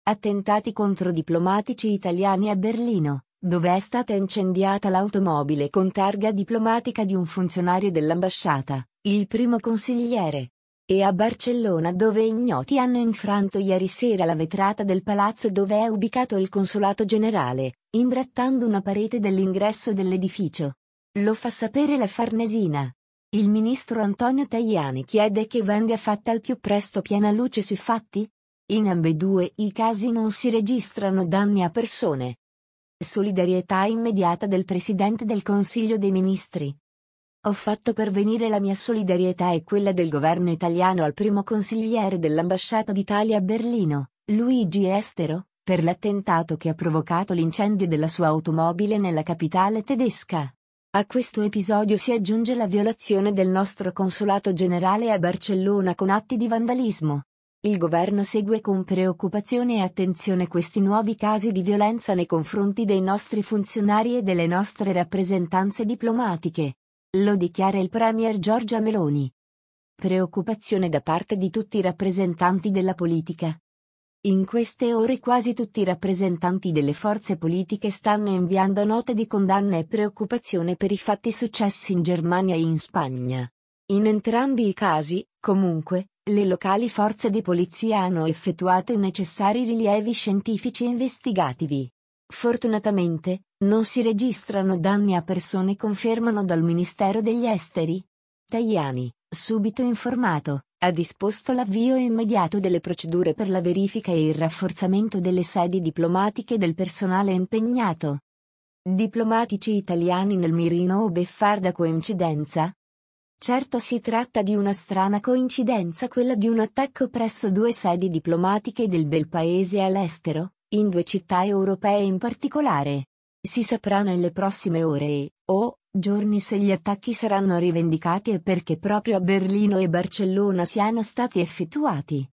Attentati contro diplomatici italiani a Berlino, dove è stata incendiata l'automobile con targa diplomatica di un funzionario dell'ambasciata, il primo consigliere. E a Barcellona, dove ignoti hanno infranto ieri sera la vetrata del palazzo dove è ubicato il consolato generale, imbrattando una parete dell'ingresso dell'edificio. Lo fa sapere la Farnesina. Il ministro Antonio Tajani chiede che venga fatta al più presto piena luce sui fatti. In ambedue i casi non si registrano danni a persone. Solidarietà immediata del Presidente del Consiglio dei Ministri. Ho fatto pervenire la mia solidarietà e quella del governo italiano al primo consigliere dell'Ambasciata d'Italia a Berlino, Luigi Estero, per l'attentato che ha provocato l'incendio della sua automobile nella capitale tedesca. A questo episodio si aggiunge la violazione del nostro consolato generale a Barcellona con atti di vandalismo. Il governo segue con preoccupazione e attenzione questi nuovi casi di violenza nei confronti dei nostri funzionari e delle nostre rappresentanze diplomatiche. Lo dichiara il premier Giorgia Meloni. Preoccupazione da parte di tutti i rappresentanti della politica. In queste ore quasi tutti i rappresentanti delle forze politiche stanno inviando note di condanna e preoccupazione per i fatti successi in Germania e in Spagna. In entrambi i casi, comunque, le locali forze di polizia hanno effettuato i necessari rilievi scientifici e investigativi. Fortunatamente, non si registrano danni a persone, confermano dal Ministero degli Esteri. Tajani, subito informato, ha disposto l'avvio immediato delle procedure per la verifica e il rafforzamento delle sedi diplomatiche del personale impegnato. Diplomatici italiani nel mirino o beffarda coincidenza? Certo, si tratta di una strana coincidenza, quella di un attacco presso due sedi diplomatiche del bel paese all'estero, in due città europee in particolare. Si saprà nelle prossime ore o giorni se gli attacchi saranno rivendicati e perché proprio a Berlino e Barcellona siano stati effettuati.